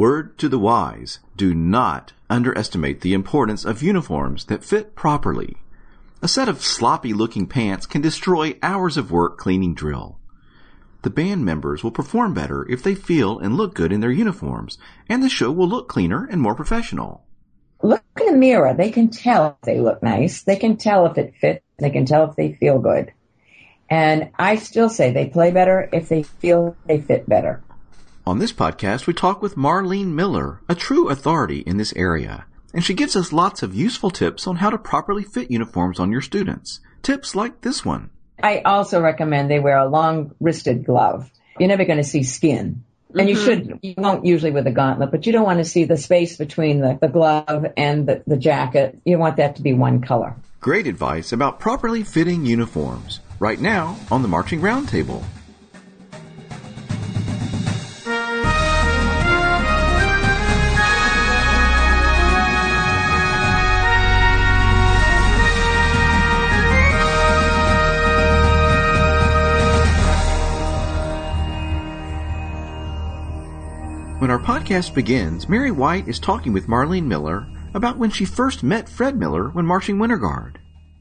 word to the wise, do not underestimate the importance of uniforms that fit properly. A set of sloppy-looking pants can destroy hours of work cleaning drill. The band members will perform better if they feel and look good in their uniforms, and the show will look cleaner and more professional. Look in the mirror. They can tell if they look nice. They can tell if it fits. They can tell if they feel good. And I still say they play better if they feel they fit better. On this podcast, we talk with Marlene Miller, a true authority in this area, and she gives us lots of useful tips on how to properly fit uniforms on your students. Tips like this one. I also recommend they wear a long-wristed glove. You're never going to see skin. And you won't usually with a gauntlet, but you don't want to see the space between the glove and the jacket. You want that to be one color. Great advice about properly fitting uniforms. Right now on the Marching Roundtable. When our podcast begins, Mary White is talking with Marlene Miller about when she first met Fred Miller when marching Winter Guard.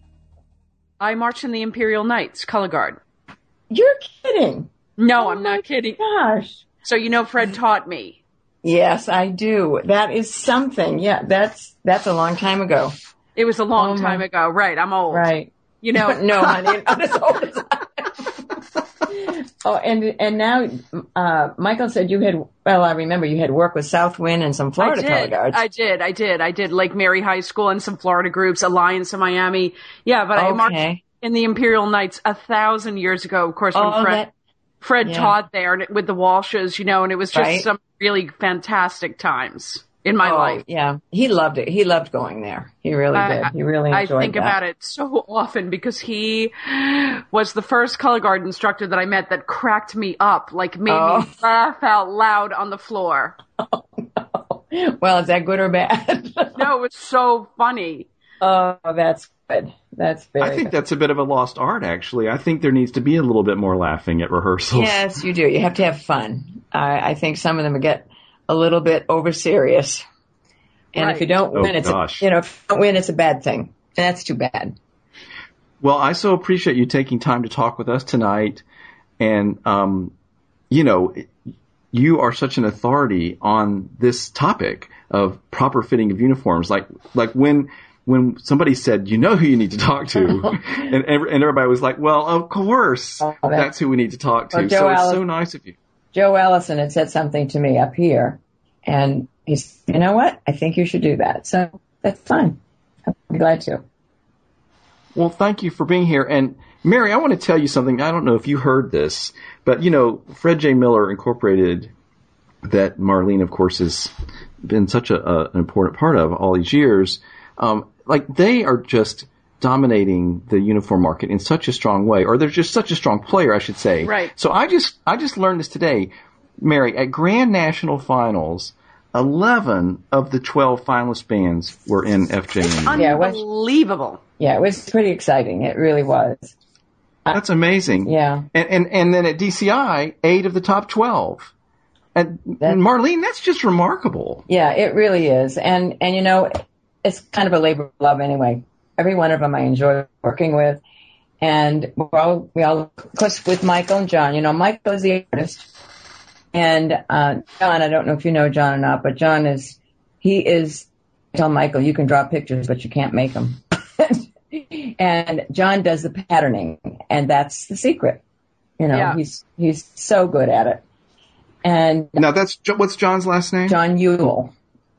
I marched in the Imperial Knights, Color Guard. You're kidding. No, I'm not kidding. Gosh. So you know Fred taught me. Yes, I do. That is something. Yeah, that's a long time ago. It was a long time ago. Right, I'm old. Right. You know. No, honey, you're not as old as I am. Oh, and now, Michael said you had, well, I remember you had worked with Southwind and some Florida Color Guards. I did Lake Mary High School and some Florida groups, Alliance of Miami. Yeah, but I marched in the Imperial Knights 1,000 years ago, of course, when Fred taught there with the Walshes, you know, and it was just some really fantastic times in my life. Yeah, he loved it. He loved going there. He really did. He really enjoyed it. I think about it so often because he was the first color guard instructor that I met that cracked me up, like made me laugh out loud on the floor. Oh, no. Well, is that good or bad? No, it was so funny. Oh, that's good. That's very I think that's a bit of a lost art, actually. I think there needs to be a little bit more laughing at rehearsals. Yes, you do. You have to have fun. I think some of them get a little bit over serious. And if you don't win, if you don't win, it's a bad thing. And that's too bad. Well, I so appreciate you taking time to talk with us tonight. And, you know, you are such an authority on this topic of proper fitting of uniforms. Like when somebody said, you know who you need to talk to, and everybody was like, well, of course, that's who we need to talk to. So it's so nice of you. Joe Ellison had said something to me up here, and he said, you know what? I think you should do that. So that's fine. I'm glad to. Well, thank you for being here. And Mary, I want to tell you something. I don't know if you heard this, but, you know, Fred J. Miller Incorporated, that Marlene, of course, has been such an important part of all these years, like they are just dominating the uniform market in such a strong way, or they're just such a strong player, I should say. Right. So I just learned this today, Mary. At Grand National Finals, 11 of the 12 finalist bands were in FJM. Unbelievable. Yeah, it was pretty exciting. It really was. That's amazing. Yeah. And then at DCI, 8 of the top 12. And Marlene, that's just remarkable. Yeah, it really is. And you know, it's kind of a labor of love anyway. Every one of them I enjoy working with. And we all, of course, with Michael and John, you know, Michael is the artist. And John, I don't know if you know John or not, but John I tell Michael, you can draw pictures, but you can't make them. And John does the patterning, and that's the secret. You know, he's so good at it. And now what's John's last name? John Yuille.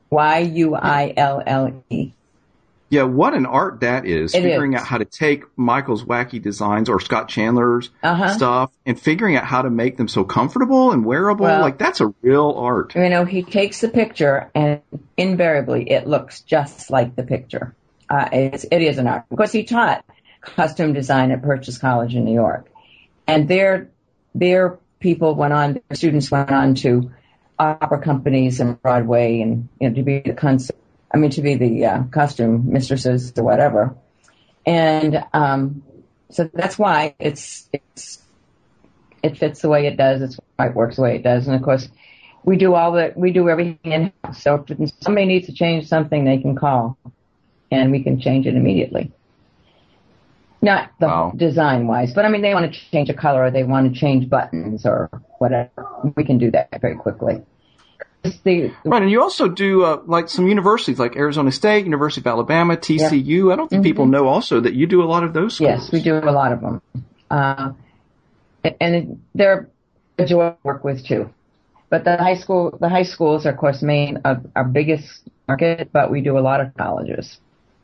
Yuille. Yeah, what an art that is. Figuring out how to take Michael's wacky designs or Scott Chandler's stuff and figuring out how to make them so comfortable and wearable. Well, like, that's a real art. You know, he takes the picture and invariably it looks just like the picture. It is an art. Of course, he taught costume design at Purchase College in New York. And their students went on to opera companies and Broadway and, you know, to be the costume mistresses or whatever. And so that's why it fits the way it does. It's why it works the way it does. And of course, we do everything in-house. So if somebody needs to change something, they can call, and we can change it immediately. Not design-wise, but I mean, they want to change a color, or they want to change buttons, or whatever. We can do that very quickly. Right, and you also do like some universities, like Arizona State, University of Alabama, TCU. Yep. I don't think people know also that you do a lot of those schools. Yes, we do a lot of them, and they're a joy to work with too. But the high schools are, of course, our biggest market, but we do a lot of colleges.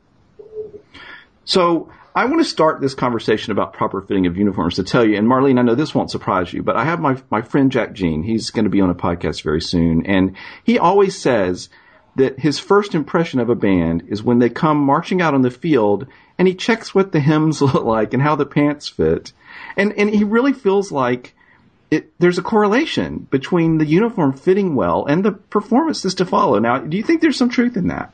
So I want to start this conversation about proper fitting of uniforms to tell you, and Marlene, I know this won't surprise you, but I have my friend Jack Jean. He's going to be on a podcast very soon, and he always says that his first impression of a band is when they come marching out on the field, and he checks what the hems look like and how the pants fit. And he really feels like there's a correlation between the uniform fitting well and the performances to follow. Now, do you think there's some truth in that?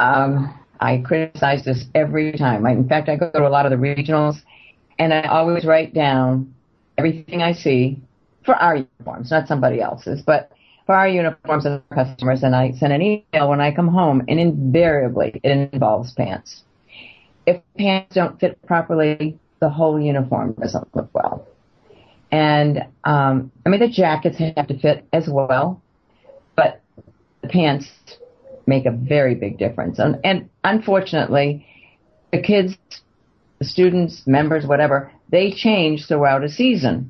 I criticize this every time. In fact, I go to a lot of the regionals, and I always write down everything I see for our uniforms, not somebody else's, but for our uniforms and our customers, and I send an email when I come home, and invariably it involves pants. If pants don't fit properly, the whole uniform doesn't look well. And, the jackets have to fit as well, but the pants make a very big difference. And unfortunately, the kids, the students, members, whatever, they change throughout a season.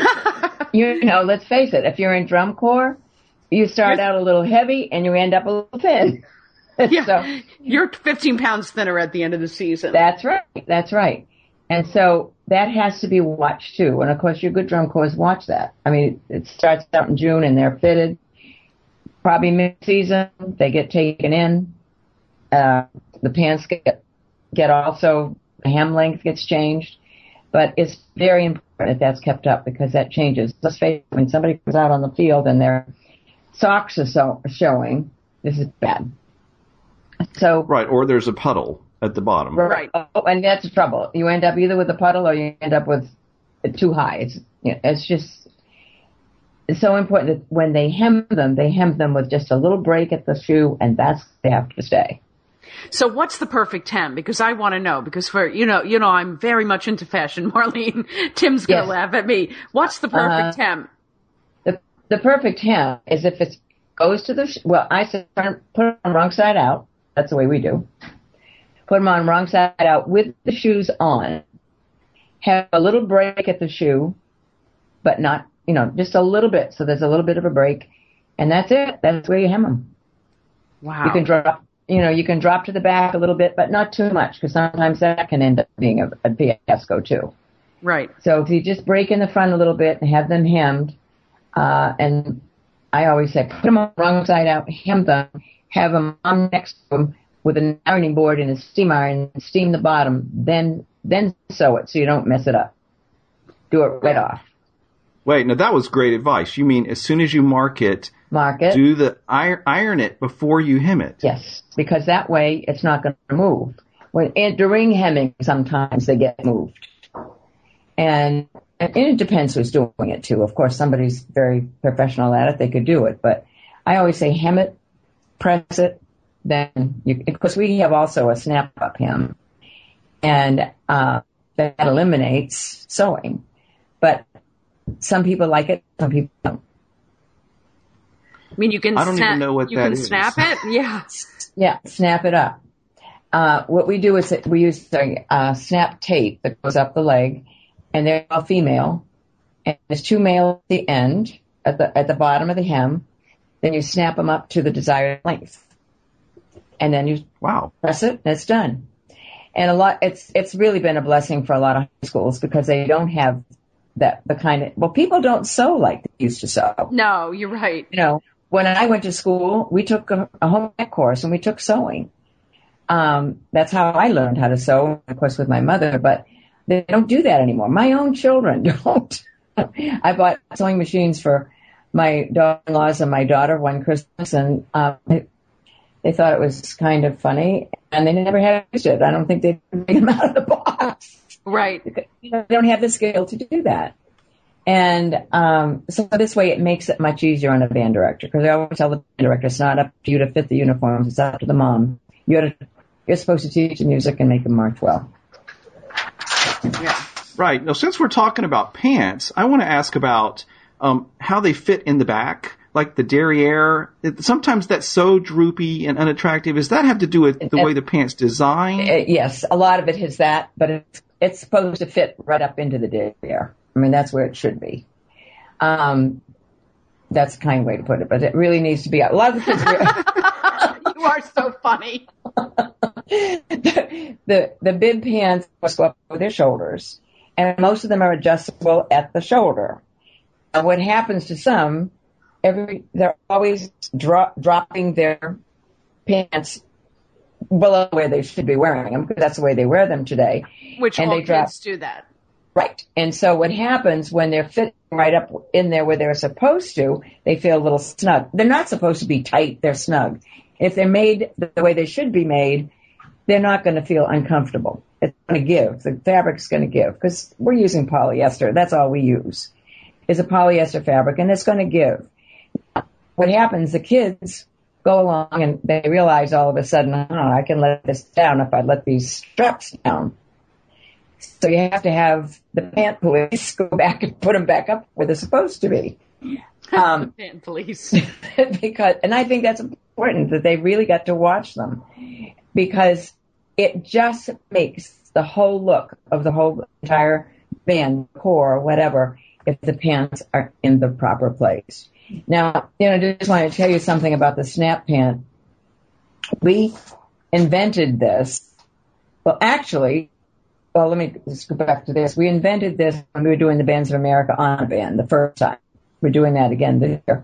Let's face it, if you're in drum corps, you start out a little heavy and you end up a little thin. Yeah, so, you're 15 pounds thinner at the end of the season. That's right. And so that has to be watched too. And of course, your good drum corps watch that. I mean, it starts out in June and they're fitted. Probably mid-season, they get taken in. The pants get also, the hem length gets changed. But it's very important that that's kept up because that changes. Let's face it, when somebody comes out on the field and their socks are showing, this is bad. So right, or there's a puddle at the bottom. Right. Oh, and that's the trouble. You end up either with a puddle or you end up with too high. It's just... It's so important that when they hem them with just a little break at the shoe, and they have to stay. So what's the perfect hem? Because I want to know, because I'm very much into fashion, Marlene. Tim's going to laugh at me. What's the perfect hem? The perfect hem is if it goes to I say put it on wrong side out. That's the way we do. Put them on wrong side out with the shoes on. Have a little break at the shoe, but not, just a little bit. So there's a little bit of a break, and that's it. That's where you hem them. Wow. You can drop to the back a little bit, but not too much, because sometimes that can end up being a fiasco too. Right. So if you just break in the front a little bit and have them hemmed, and I always say, put them on the wrong side out, hem them, have them on next to them with an ironing board and a steam iron, and steam the bottom, then sew it so you don't mess it up. Do it right off. Wait, now that was great advice. You mean as soon as you mark it, do the iron it before you hem it? Yes, because that way it's not going to move. During hemming, sometimes they get moved. And it depends who's doing it too. Of course, somebody's very professional at it, they could do it. But I always say hem it, press it, then because we have also a snap-up hem. And that eliminates sewing. But some people like it, some people don't. I mean, you can. I don't even know what that is. You can snap it, yeah. Yeah, snap it up. What we do is we use snap tape that goes up the leg, and they're all female, and there's two male at the end, at the bottom of the hem. Then you snap them up to the desired length, and then you press it, and it's done. And it's really been a blessing for a lot of high schools because they don't have people don't sew like they used to sew. No, you're right. When I went to school, we took a home ec course and we took sewing. That's how I learned how to sew, of course, with my mother, but they don't do that anymore. My own children don't. I bought sewing machines for my daughter-in-laws and my daughter one Christmas, and they thought it was kind of funny, and they never had used it. I don't think they'd take them out of the box. Right. They don't have the skill to do that. And so this way it makes it much easier on a band director, because I always tell the band director, it's not up to you to fit the uniforms, it's up to the mom. You're supposed to teach the music and make them march well. Yeah. Right. Now, since we're talking about pants, I want to ask about how they fit in the back, like the derriere. Sometimes that's so droopy and unattractive. Does that have to do with the way the pants design? Yes, a lot of it is that, but it's supposed to fit right up into the derriere. I mean, that's where it should be. That's a kind way to put it, but it really needs to be. A lot of the kids. You are so funny. The bib pants go up over their shoulders, and most of them are adjustable at the shoulder. And what happens to some, they're always dropping their pants below where they should be wearing them, because that's the way they wear them today. Which and all kids do that. Right. And so what happens when they're fitting right up in there where they're supposed to, they feel a little snug. They're not supposed to be tight, they're snug. If they're made the way they should be made, they're not going to feel uncomfortable. It's going to give. The fabric's going to give, because we're using polyester. That's all we use is a polyester fabric, and it's going to give. What happens, the kids go along and they realize all of a sudden, oh, I can let this down if I let these straps down. So you have to have the pant police go back and put them back up where they're supposed to be. Pant police. And I think that's important, that they really got to watch them, because it just makes the whole look of the whole entire band, corps, whatever, if the pants are in the proper place. Now, I just want to tell you something about the snap pant. We invented this. Well, let me just go back to this. We invented this when we were doing the Bands of America on a band the first time. We're doing that again this year.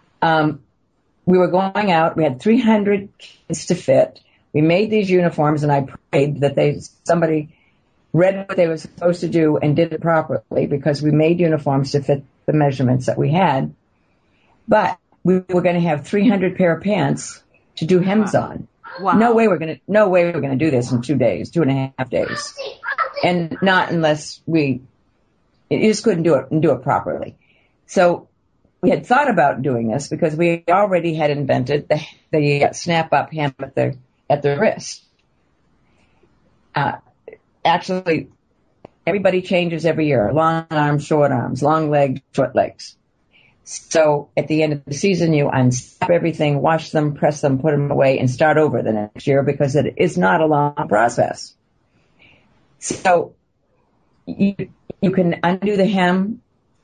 We were going out. We had 300 kids to fit. We made these uniforms, and I prayed that somebody read what they were supposed to do and did it properly, because we made uniforms to fit the measurements that we had. But we were going to have 300 pair of pants to do hems on. Wow. No way we're going to do this in 2 days, 2.5 days. And not unless you just couldn't do it and do it properly. So we had thought about doing this because we already had invented the snap up hem at the wrist. Actually, everybody changes every year. Long arms, short arms, long legs, short legs. So at the end of the season, you unsnap everything, wash them, press them, put them away, and start over the next year, because it is not a long process. So you can undo the hem,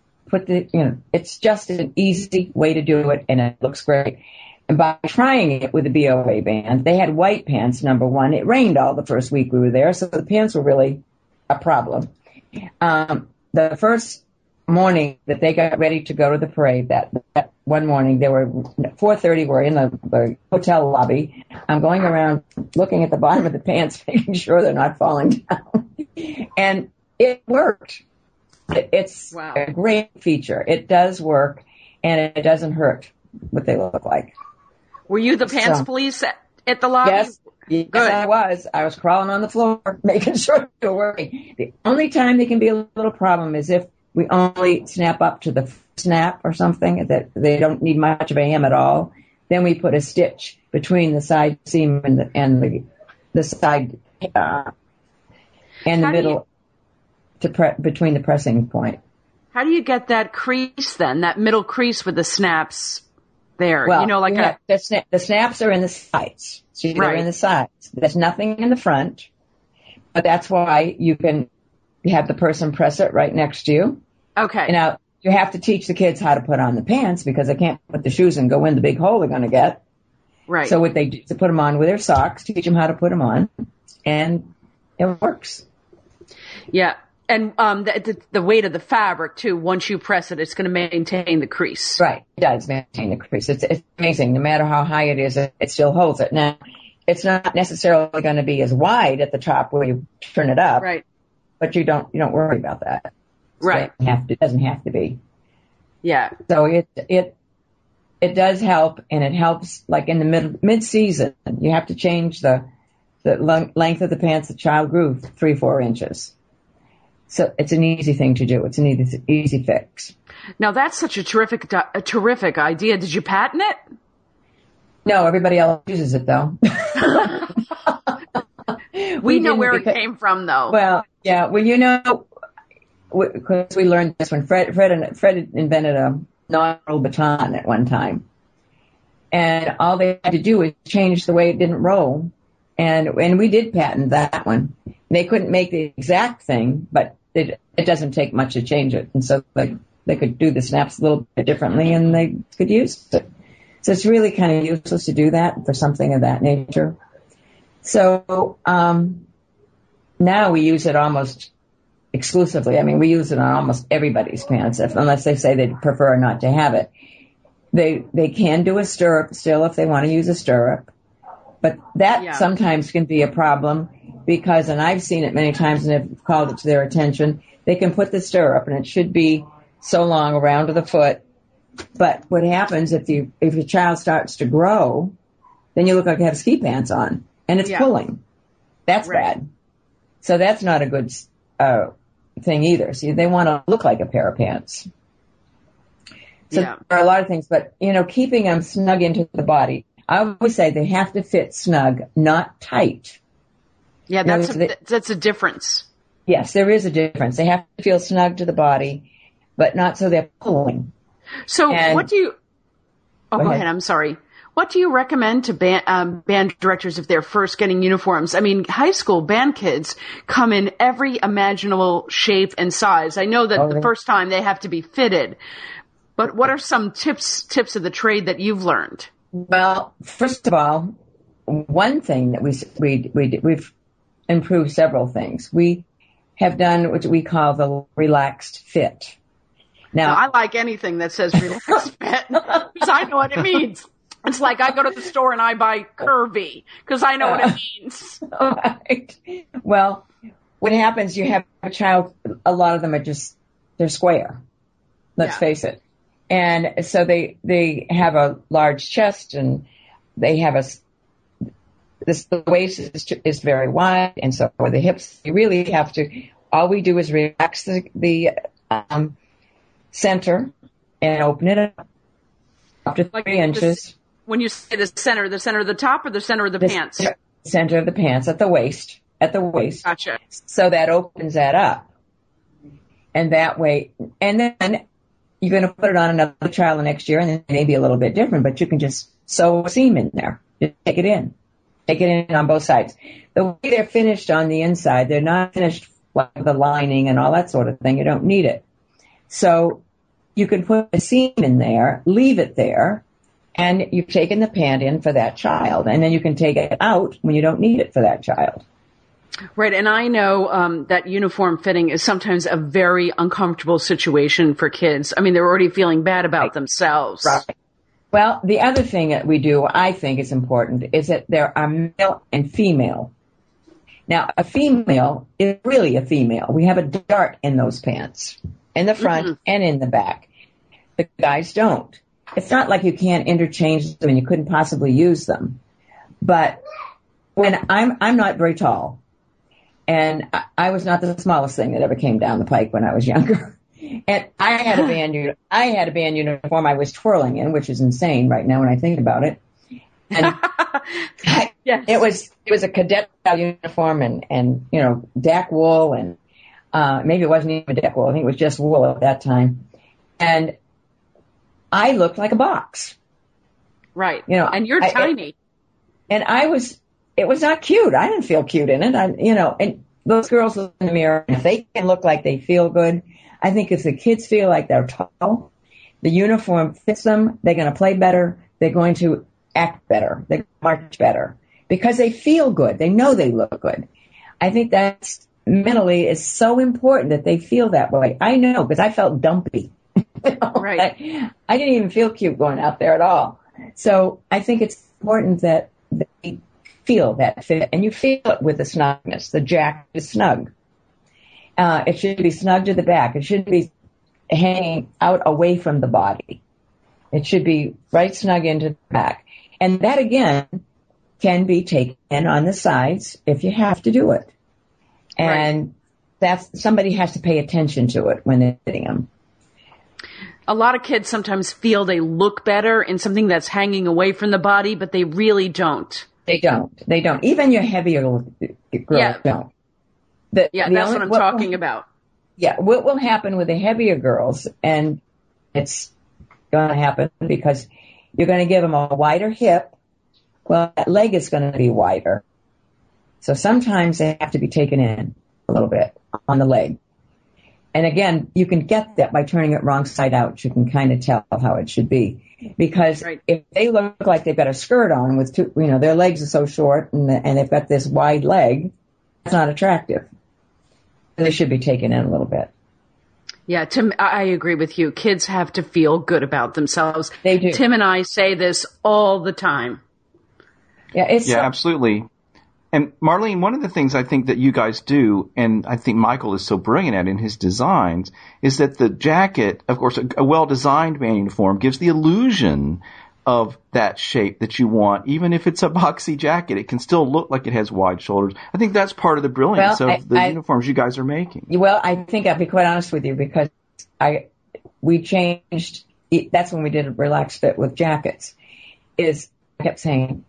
it's just an easy way to do it, and it looks great. And by trying it with the BOA band, they had white pants, number one. It rained all the first week we were there, so the pants were really a problem. The first morning that they got ready to go to the parade, that one morning, they were 4:30. We're in the hotel lobby. I'm going around looking at the bottom of the pants, making sure they're not falling down. And it worked. It's a great feature. It does work, and it doesn't hurt what they look like. Were you the pants police at the lobby? Yes. Yes, good. I was crawling on the floor, making sure they were working. The only time they can be a little problem is if we only snap up to the snap or something, that they don't need much of a hem at all. Then we put a stitch between the side seam and the side and the middle between the pressing point. How do you get that crease then? That middle crease with the snaps there? Well, the snaps are in the sides. So they're in the sides. There's nothing in the front, but that's why you can have the person press it right next to you. Okay. Now, you have to teach the kids how to put on the pants, because they can't put the shoes and go in the big hole they're going to get. Right. So what they do is to put them on with their socks, teach them how to put them on, and it works. Yeah. And the weight of the fabric, too, once you press it, it's going to maintain the crease. Right. It does maintain the crease. It's amazing. No matter how high it is, it still holds it. Now, it's not necessarily going to be as wide at the top where you turn it up. Right. But you don't worry about that. Right. It doesn't have to be. Yeah. So it does help, and it helps like in the mid-season. You have to change the length of the pants the child grew 3-4 inches. So it's an easy thing to do. It's an easy fix. Now that's such a terrific idea. Did you patent it? No, everybody else uses it though. we know where it came from though. Well, yeah. Well, because we learned this when Fred invented a non-roll baton at one time. And all they had to do was change the way it didn't roll. And we did patent that one. They couldn't make the exact thing, but it doesn't take much to change it. And so they could do the snaps a little bit differently and they could use it. So it's really kind of useless to do that for something of that nature. So, now we use it almost exclusively. I mean, we use it on almost everybody's pants, unless they say they prefer not to have it. They can do a stirrup still if they want to use a stirrup, but that sometimes can be a problem because, and I've seen it many times and have called it to their attention, they can put the stirrup and it should be so long around to the foot. But what happens if your child starts to grow, then you look like you have ski pants on and it's pulling. That's bad. So that's not a good thing either. See, they want to look like a pair of pants. So there are a lot of things, but keeping them snug into the body. I always say they have to fit snug, not tight. Yeah, that's a difference. Yes, there is a difference. They have to feel snug to the body, but not so they're pulling. So what do you... Oh, go ahead. I'm sorry. What do you recommend to band directors if they're first getting uniforms? I mean, high school band kids come in every imaginable shape and size. I know that the first time they have to be fitted. But what are some tips of the trade that you've learned? Well, first of all, one thing that we've improved several things. We have done what we call the relaxed fit. Now I like anything that says relaxed fit because I know what it means. It's like I go to the store and I buy curvy because I know what it means. Right. Well, what happens, you have a child, a lot of them they're square. Let's face it. And so they have a large chest and they have the waist is very wide and so are the hips. You really have to, all we do is relax the center and open it up to 3 inches. When you say the center of the top or the center of the pants? Center of the pants at the waist. Gotcha. So that opens that up. And that way, and then you're going to put it on another child the next year and then maybe a little bit different, but you can just sew a seam in there. Just take it in on both sides. The way they're finished on the inside, they're not finished like the lining and all that sort of thing. You don't need it. So you can put a seam in there, leave it there, and you've taken the pant in for that child. And then you can take it out when you don't need it for that child. Right. And I know that uniform fitting is sometimes a very uncomfortable situation for kids. I mean, they're already feeling bad about themselves. Right. Well, the other thing that we do, I think is important, is that there are male and female. Now, a female is really a female. We have a dart in those pants, in the front and in the back. The guys don't. It's not like you can't interchange them and you couldn't possibly use them. But when I'm not very tall, and I was not the smallest thing that ever came down the pike when I was younger. And I had a band uniform I was twirling in, which is insane right now when I think about it. And it was a cadet uniform and DAC wool and maybe it wasn't even DAC wool. I think it was just wool at that time. And I looked like a box. Right. And you're tiny. It was not cute. I didn't feel cute in it. And those girls look in the mirror, and if they can look like they feel good, I think if the kids feel like they're tall, the uniform fits them, they're going to play better, they're going to act better, they march better, because they feel good. They know they look good. I think that's mentally is so important that they feel that way. I know, because I felt dumpy. Right. I didn't even feel cute going out there at all. So I think it's important that they feel that fit, and you feel it with the snugness. The jacket is snug. It should be snug to the back. It shouldn't be hanging out away from the body. It should be right snug into the back. And that, again, can be taken on the sides if you have to do it. And somebody has to pay attention to it when they're fitting them. A lot of kids sometimes feel they look better in something that's hanging away from the body, but they really don't. They don't. Even your heavier girls don't. That's what I'm talking about. Yeah, what will happen with the heavier girls, and it's going to happen because you're going to give them a wider hip. Well, that leg is going to be wider. So sometimes they have to be taken in a little bit on the leg. And again, you can get that by turning it wrong side out. You can kind of tell how it should be. Because if they look like they've got a skirt on with two, their legs are so short and they've got this wide leg, it's not attractive. They should be taken in a little bit. Yeah, Tim, I agree with you. Kids have to feel good about themselves. They do. Tim and I say this all the time. Yeah, absolutely. And Marlene, one of the things I think that you guys do, and I think Michael is so brilliant at in his designs, is that the jacket, of course, a well-designed man uniform gives the illusion of that shape that you want. Even if it's a boxy jacket, it can still look like it has wide shoulders. I think that's part of the brilliance of the uniforms you guys are making. Well, I think I'll be quite honest with you because we changed. That's when we did a relaxed fit with jackets. I kept saying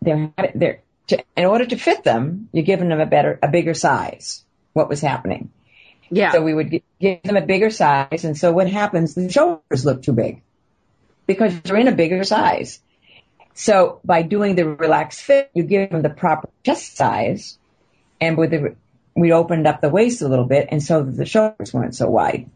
in order to fit them, you're giving them a bigger size. What was happening? Yeah. So we would give them a bigger size, and so what happens? The shoulders look too big because you're in a bigger size. So by doing the relaxed fit, you give them the proper chest size, and we opened up the waist a little bit, and so the shoulders weren't so wide.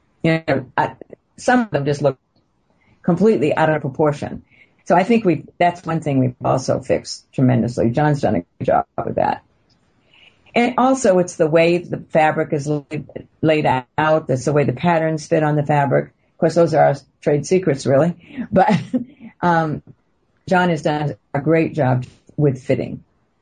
Some of them just look completely out of proportion. So I think that's one thing we've also fixed tremendously. John's done a good job with that. And also it's the way the fabric is laid out. That's the way the patterns fit on the fabric. Of course, those are our trade secrets, really. But John has done a great job with fitting.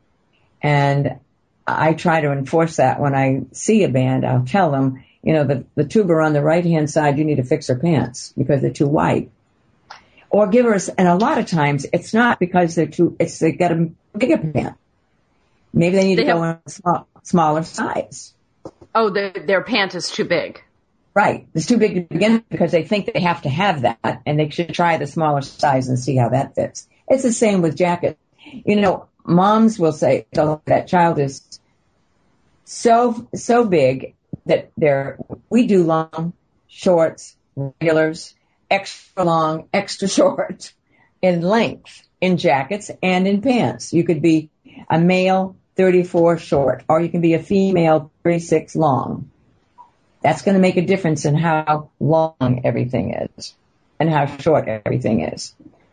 And I try to enforce that when I see a band. I'll tell them, the tuber on the right-hand side, you need to fix her pants because they're too wide. Or give her, and a lot of times it's not because they got a bigger pant. Maybe they need to go in a smaller size. Oh, their pant is too big. Right. It's too big to begin with because they think they have to have that, and they should try the smaller size and see how that fits. It's the same with jackets. Moms will say, oh, that child is so big that we do long, shorts, regulars, extra long, extra short in length in jackets and in pants. You could be a male 34 short, or you can be a female 36 long. That's going to make a difference in how long everything is and how short everything is.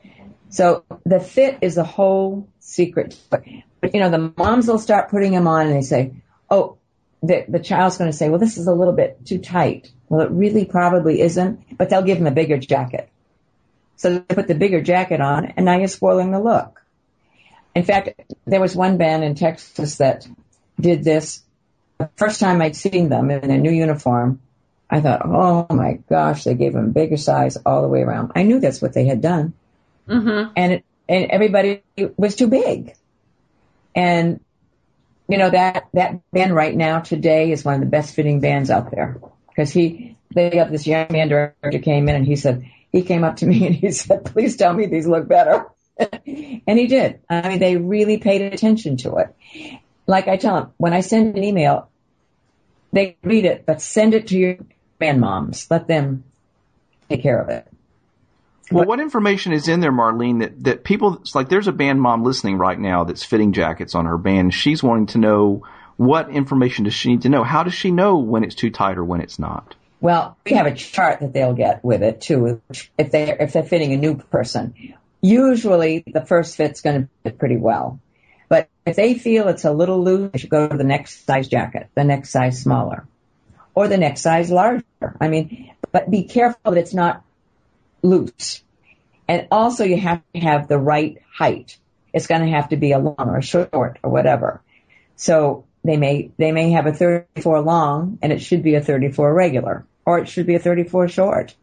So the fit is the whole secret. But the moms will start putting them on and they say, oh, the child's going to say, well, this is a little bit too tight. Well, it really probably isn't, but they'll give them a bigger jacket. So they put the bigger jacket on, and now you're spoiling the look. In fact, there was one band in Texas that did this. The first time I'd seen them in a new uniform, I thought, oh, my gosh, they gave them a bigger size all the way around. I knew that's what they had done. Mm-hmm. And everybody was too big. And that band right now today is one of the best fitting bands out there because they got this young band director came in and he came up to me and he said, please tell me these look better. And he did. I mean, they really paid attention to it. Like I tell them, when I send an email, they read it, but send it to your band moms. Let them take care of it. Well, what information is in there, Marlene, that people, it's like there's a band mom listening right now that's fitting jackets on her band. She's wanting to know what information does she need to know? How does she know when it's too tight or when it's not? Well, we have a chart that they'll get with it too, if they're fitting a new person. Usually the first fit's going to fit pretty well. But if they feel it's a little loose, they should go to the next size jacket, the next size smaller, or the next size larger. I mean, but be careful that it's not loose. And also you have to have the right height. It's going to have to be a long or a short or whatever. So they may have a 34 long and it should be a 34 regular, or it should be a 34 short.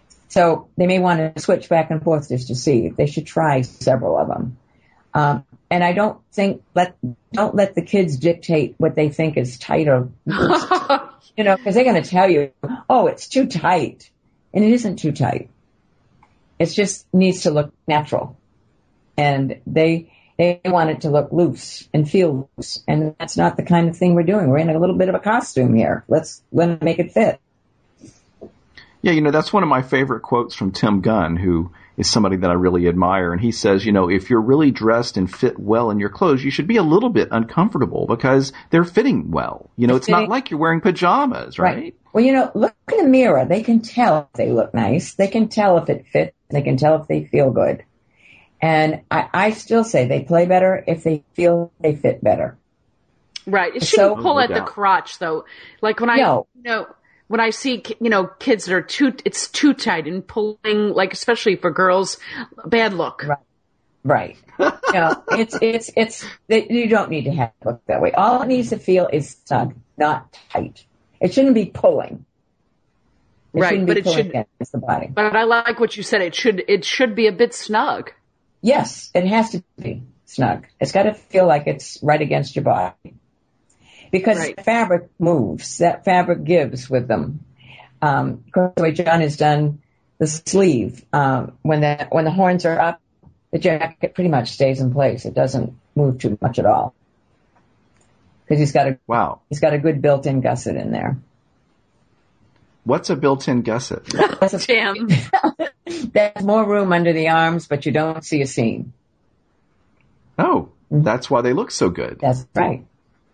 So they may want to switch back and forth just to see. They should try several of them. and I don't let the kids dictate what they think is tight or loose. Because they're going to tell you, oh, it's too tight. And it isn't too tight. It just needs to look natural. And they want it to look loose and feel loose. And that's not the kind of thing we're doing. We're in a little bit of a costume here. Let's make it fit. Yeah, that's one of my favorite quotes from Tim Gunn, who is somebody that I really admire. And he says, if you're really dressed and fit well in your clothes, you should be a little bit uncomfortable because they're fitting well. It's not like you're wearing pajamas, right? Well, look in the mirror. They can tell if they look nice. They can tell if it fits. They can tell if they feel good. And I still say they play better if they feel they fit better. Right. It shouldn't pull at the crotch, though. Like when when I see, kids that are it's too tight and pulling, like, especially for girls, bad look. Right. It's you don't need to have it look that way. All it needs to feel is snug, not tight. It shouldn't be pulling. It should against the body. But I like what you said. It should be a bit snug. Yes, it has to be snug. It's got to feel like it's right against your body. Because the fabric moves. That fabric gives with them. Of course, the way John has done the sleeve, when the horns are up, the jacket pretty much stays in place. It doesn't move too much at all. Because he's got a good built-in gusset in there. What's a built-in gusset? Jam. There's more room under the arms, but you don't see a seam. Oh, that's why they look so good. That's right.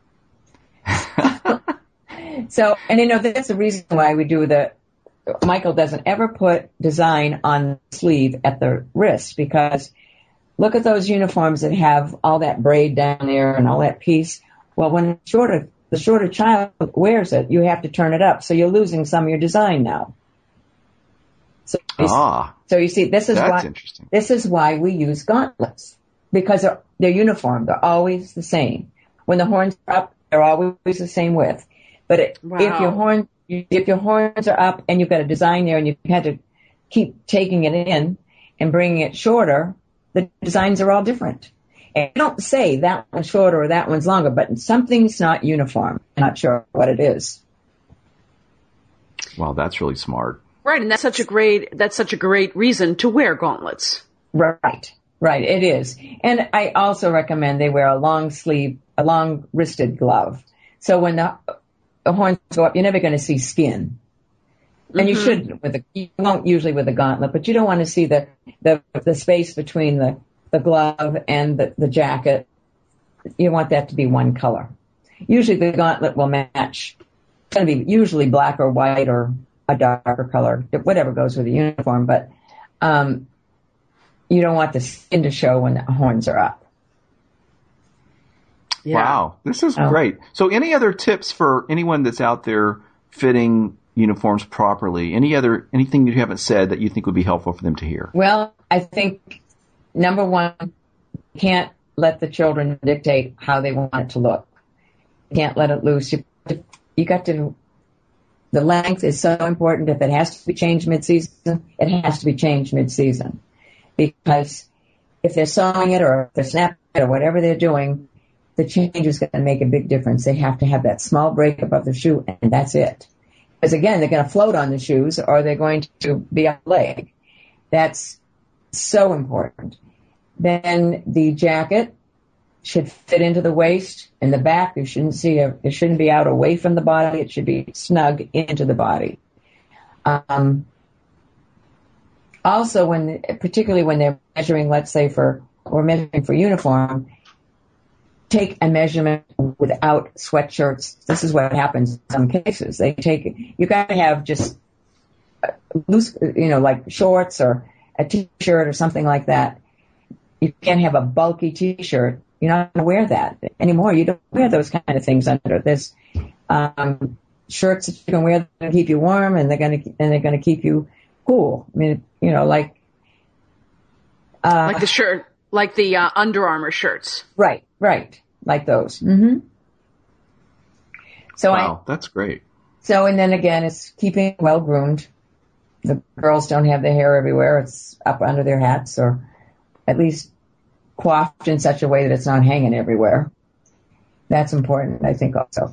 So, and that's the reason why we do Michael doesn't ever put design on the sleeve at the wrist, because look at those uniforms that have all that braid down there and all that piece. Well, when the shorter child wears it, you have to turn it up. So you're losing some of your design now. So you see, this is why we use gauntlets, because they're uniform. They're always the same. When the horns are up, they're always the same width. But if your horns are up and you've got a design there and you've had to keep taking it in and bringing it shorter, the designs are all different. And you don't say that one's shorter or that one's longer, but something's not uniform. I'm not sure what it is. Wow, that's really smart. Right, and that's such a great reason to wear gauntlets. Right, it is. And I also recommend they wear a long wristed glove. So when the horns go up, you're never going to see skin. And you shouldn't you won't usually with a gauntlet, but you don't want to see the space between the glove and the jacket. You want that to be one color. Usually the gauntlet will match. It's going to be usually black or white or a darker color, whatever goes with the uniform, but you don't want the skin to show when the horns are up. Yeah. Wow, this is great. So any other tips for anyone that's out there fitting uniforms properly? Anything you haven't said that you think would be helpful for them to hear? Well, I think, number one, you can't let the children dictate how they want it to look. You can't let it loose. You got to, the length is so important. If it has to be changed mid-season, it has to be changed mid-season. Because if they're sewing it or if they're snapping it or whatever they're doing, the change is going to make a big difference. They have to have that small break above the shoe, and that's it. Because again, they're going to float on the shoes or they're going to be on the leg. That's so important. Then the jacket should fit into the waist and the back. You shouldn't it shouldn't be out away from the body. It should be snug into the body. Also, particularly when they're measuring, let's say we're measuring for uniform, take a measurement without sweatshirts. This is what happens in some cases. You got to have just loose, like shorts or a t-shirt or something like that. You can't have a bulky t-shirt. You're not going to wear that anymore. You don't wear those kind of things under. There's shirts that you can wear that keep you warm, and they're going to keep you cool. I mean, like the shirt, like the Under Armour shirts. Right, like those. Mm-hmm. So wow, that's great. So, and then again, it's keeping well groomed. The girls don't have their hair everywhere. It's up under their hats, or at least coiffed in such a way that it's not hanging everywhere. That's important, I think, also.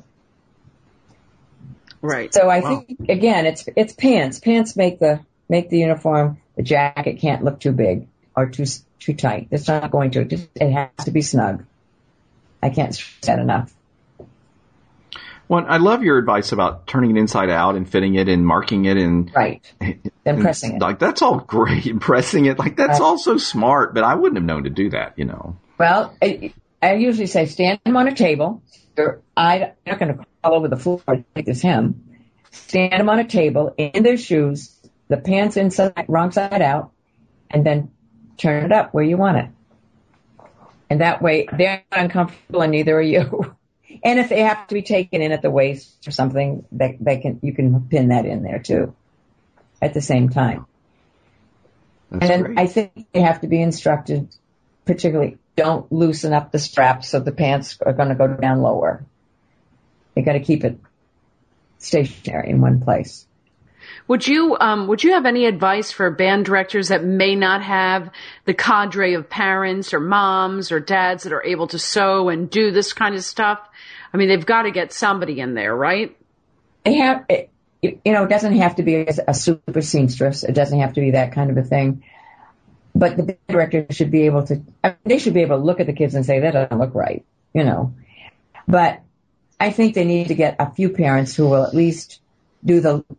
Right. So I think, again, it's pants. Pants make the uniform. The jacket can't look too big or too tight. It's not going to. It has to be snug. I can't stress that enough. Well, I love your advice about turning it inside out and fitting it and marking it and then pressing it. Like, that's all great. And pressing it, like, that's all so smart. But I wouldn't have known to do that, Well, I usually say stand them on a table. I'm not going to crawl over the floor like this hem. Stand them on a table in their shoes, the pants inside, wrong side out, and then turn it up where you want it. And that way they're not uncomfortable and neither are you. And if they have to be taken in at the waist or something, you can pin that in there too at the same time. That's and great. I think they have to be instructed, particularly don't loosen up the straps so the pants are going to go down lower. You got to keep it stationary in one place. Would you have any advice for band directors that may not have the cadre of parents or moms or dads that are able to sew and do this kind of stuff? I mean, they've got to get somebody in there, right? They have, it doesn't have to be a super seamstress. It doesn't have to be that kind of a thing. But the band director should be able to, they should be able to look at the kids and say, that doesn't look right, But I think they need to get a few parents who will at least do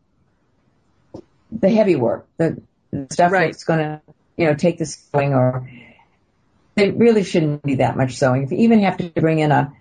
the heavy work, the stuff that's going to, take the sewing, or they really shouldn't be that much sewing. If you even have to bring in a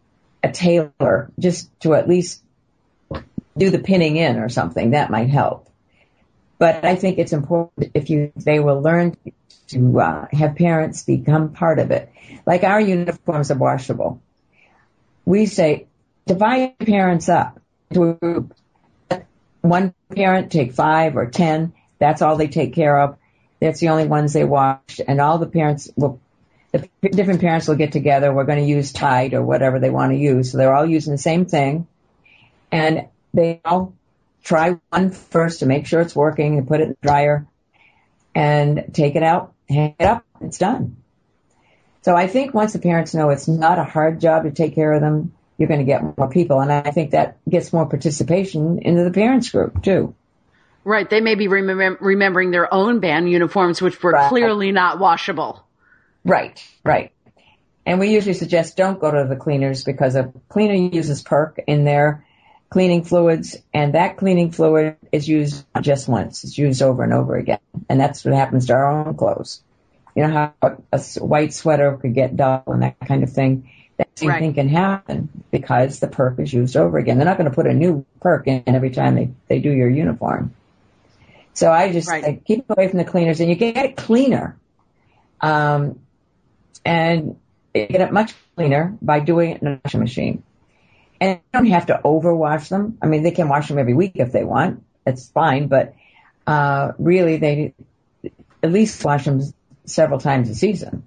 tailor just to at least do the pinning in or something, that might help. But I think it's important if they will learn to have parents become part of it. Like our uniforms are washable. We say, divide parents up into a group. One parent take 5 or 10. That's all they take care of. That's the only ones they wash. And all the different parents will get together. We're going to use Tide or whatever they want to use. So they're all using the same thing. And they all try one first to make sure it's working and put it in the dryer and take it out, hang it up. It's done. So I think once the parents know it's not a hard job to take care of them, you're going to get more people. And I think that gets more participation into the parents group, too. Right. They may be remembering their own band uniforms, which were clearly not washable. Right. And we usually suggest don't go to the cleaners because a cleaner uses perk in their cleaning fluids, and that cleaning fluid is used not just once. It's used over and over again. And that's what happens to our own clothes. You know how a white sweater could get dull and that kind of thing? That same thing can happen because the perk is used over again. They're not going to put a new perk in every time they do your uniform. So I just keep away from the cleaners, and you get it cleaner. And you get it much cleaner by doing it in a washing machine. And you don't have to overwash them. I mean, they can wash them every week if they want. It's fine, but really they at least wash them several times a season.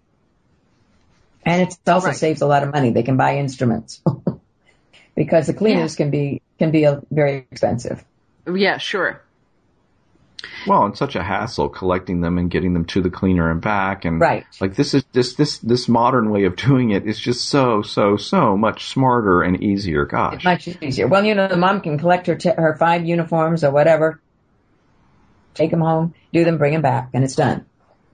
And it also saves a lot of money. They can buy instruments because the cleaners can be very expensive. Yeah, sure. Well, it's such a hassle collecting them and getting them to the cleaner and back. And like this modern way of doing it is just so much smarter and easier. Gosh. It's much easier. Well, the mom can collect her 5 uniforms or whatever, take them home, do them, bring them back, and it's done.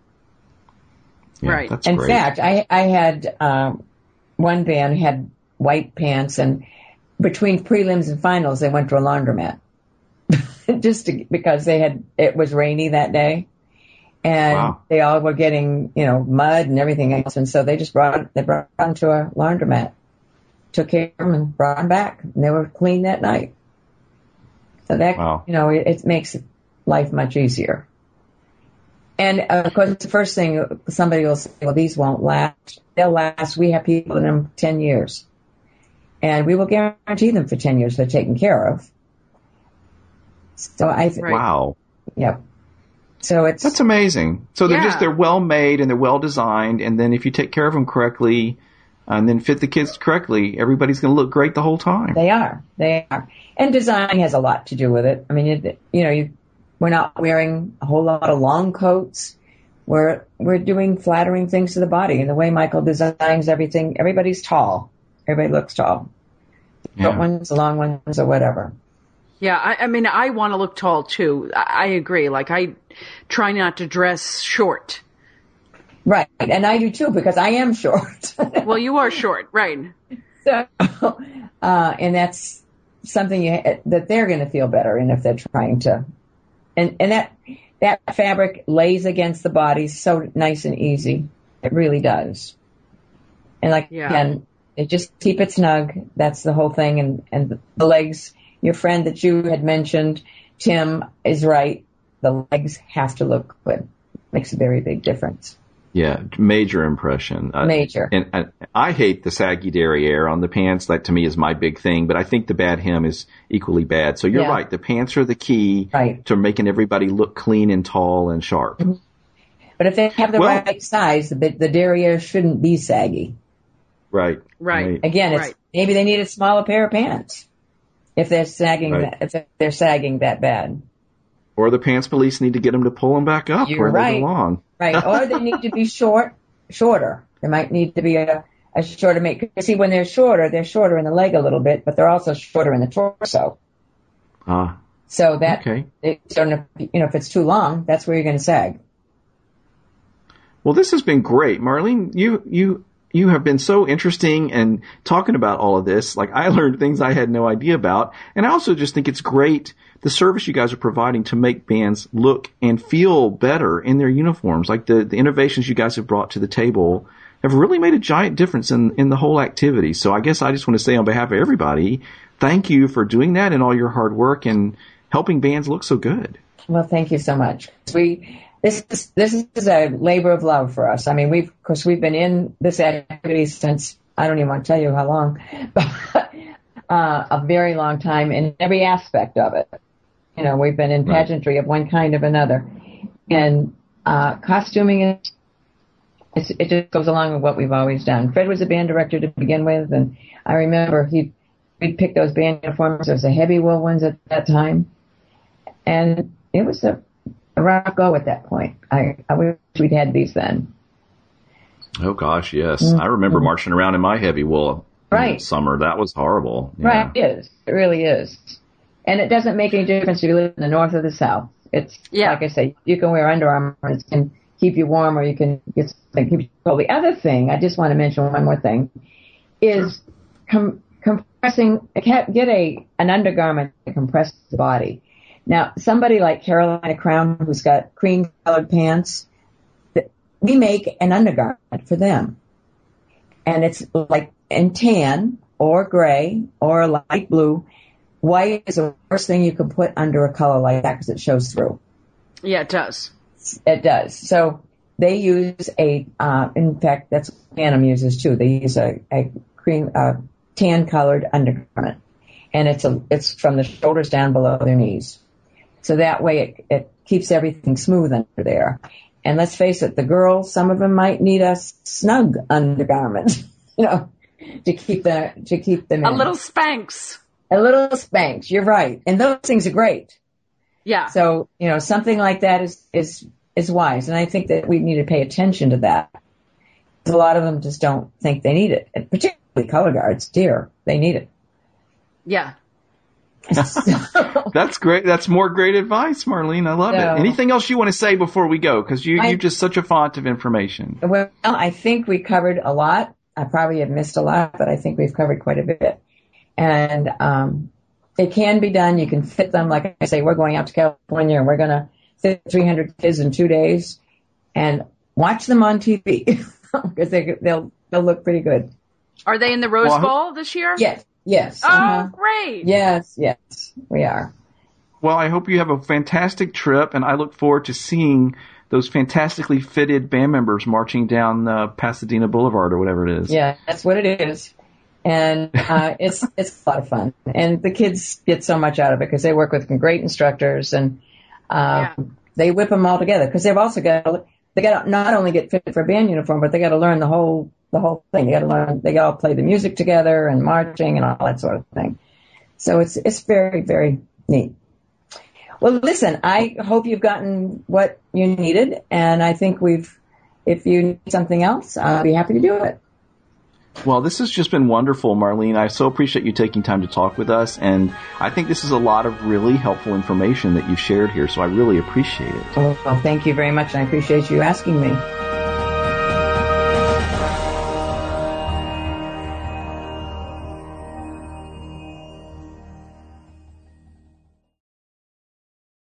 Yeah, that's In great. fact, I had one band had white pants, and between prelims and finals, they went to a laundromat because it was rainy that day, and they all were getting mud and everything else, and so they brought them to a laundromat, took care of them, and brought them back, and they were clean that night. So that it makes life much easier. And, of course, the first thing somebody will say, well, these won't last. They'll last. We have people in them 10 years. And we will guarantee them for 10 years they're taken care of. So I think. Wow. Yep. So that's amazing. So they're well made and they're well designed. And then if you take care of them correctly and then fit the kids correctly, everybody's going to look great the whole time. They are. And design has a lot to do with it. I mean, we're not wearing a whole lot of long coats. we're doing flattering things to the body. And the way Michael designs everything, everybody's tall. Everybody looks tall. The short ones, the long ones, or whatever. Yeah, I mean, I want to look tall too. I agree. Like, I try not to dress short. Right, and I do too, because I am short. Well, you are short, right. So, and that's something that they're going to feel better in if they're trying to. And that fabric lays against the body so nice and easy. It really does. And again, they just keep it snug. That's the whole thing. And the legs, your friend that you had mentioned, Tim, is right. The legs have to look good. Makes a very big difference. Yeah, major impression. Major. And I hate the saggy derriere on the pants. That to me is my big thing. But I think the bad hem is equally bad. So you're right. The pants are the key to making everybody look clean and tall and sharp. Mm-hmm. But if they have the right size, the derriere shouldn't be saggy. Right. Again, maybe they need a smaller pair of pants if they're sagging if they're sagging that bad. Or the pants police need to get them to pull them back up where they belong. Right. Or they need to be shorter. There might need to be a shorter make. See, when they're shorter in the leg a little bit, but they're also shorter in the torso. So that, if it's too long, that's where you're going to sag. Well, this has been great. Marlene, you have been so interesting and talking about all of this. Like, I learned things I had no idea about. And I also just think it's great, the service you guys are providing to make bands look and feel better in their uniforms. Like, the innovations you guys have brought to the table have really made a giant difference in the whole activity. So I guess I just want to say on behalf of everybody, thank you for doing that and all your hard work and helping bands look so good. Well, thank you so much. This is a labor of love for us. I mean, we've been in this activity since, I don't even want to tell you how long, but a very long time in every aspect of it. You know, we've been in pageantry of one kind or another. And costuming, it just goes along with what we've always done. Fred was a band director to begin with, and I remember we'd pick those band uniforms. There was the heavy wool ones at that time. And it was a rough go at that point. I wish we'd had these then. Oh gosh, yes. Mm-hmm. I remember marching around in my heavy wool in the summer. That was horrible. Yeah. Right, it is. It really is. And it doesn't make any difference if you live in the north or the south. It's, like I say, you can wear Under Armour and it can keep you warm, or you can get something keep you cold. The other thing, I just want to mention one more thing, is compressing, get an undergarment that compresses the body. Now, somebody like Carolina Crown, who's got cream-colored pants, we make an undergarment for them. And it's like in tan or gray or light blue. White is the worst thing you can put under a color like that because it shows through. Yeah, it does. It does. So they use in fact, that's what Phantom uses too. They use a tan-colored undergarment. And it's from the shoulders down below their knees. So that way it keeps everything smooth under there. And let's face it, the girls, some of them might need a snug undergarment, to keep them in. A little Spanx. A little Spanx, you're right. And those things are great. Yeah. So, something like that is wise. And I think that we need to pay attention to that. A lot of them just don't think they need it. And particularly color guards, dear, they need it. Yeah. That's great. That's more great advice, Marlene. I love it. Anything else you want to say before we go? Because you're just such a font of information. Well, I think we covered a lot. I probably have missed a lot, but I think we've covered quite a bit. And it can be done. You can fit them. Like I say, we're going out to California and we're going to fit 300 kids in 2 days and watch them on TV because they'll look pretty good. Are they in the Rose Bowl this year? Yes. Oh, great. Yes, we are. Well, I hope you have a fantastic trip, and I look forward to seeing those fantastically fitted band members marching down Pasadena Boulevard or whatever it is. Yeah, that's what it is. And it's a lot of fun. And the kids get so much out of it because they work with great instructors, and they whip them all together because they've also got to not only get fit for a band uniform, but they got to learn the whole thing. They got to learn. They all play the music together and marching and all that sort of thing. So it's very, very neat. Well, listen, I hope you've gotten what you needed, and I think if you need something else, I'll be happy to do it. Well, this has just been wonderful, Marlene. I so appreciate you taking time to talk with us, and I think this is a lot of really helpful information that you've shared here, so I really appreciate it. Well, thank you very much, and I appreciate you asking me.